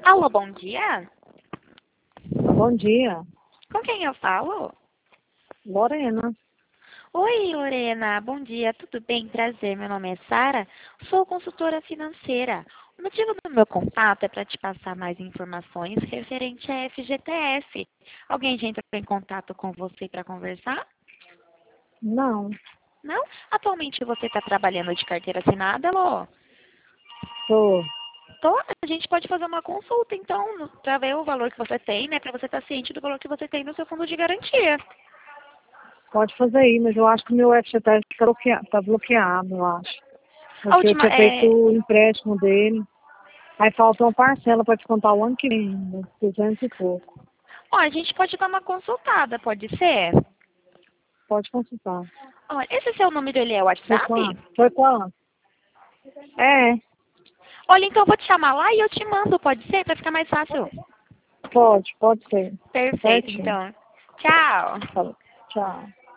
Alô, bom dia. Bom dia, Com quem eu falo? Lorena. Oi, Lorena. Bom dia. Tudo bem? Prazer. Meu nome é Sara. Sou consultora financeira. O motivo do meu contato é para te passar mais informações referente à FGTS. Alguém já entrou em contato com você para conversar? Não, Não? Atualmente você está trabalhando de carteira assinada, Lô? tô. Tô. A gente pode fazer uma consulta, então, para ver o valor que você tem, né? Para você estar ciente do valor que você tem no seu fundo de garantia. Pode fazer aí, mas eu acho que o meu FGTS tá bloqueado, eu acho. A Porque eu última tinha feito é. o empréstimo dele. Aí falta uma parcela para descontar o ano que vem, ainda, 200 e pouco. Ó, a gente pode dar uma consultada, pode ser? Pode consultar. Olha, esse seu número ele é Foi WhatsApp? quanto? Foi quanto? É, Olha, então eu vou te chamar lá e eu te mando, pode ser? Para ficar mais fácil. pode ser. Perfeito, Certinho. então. Tchau. Falou. Tchau.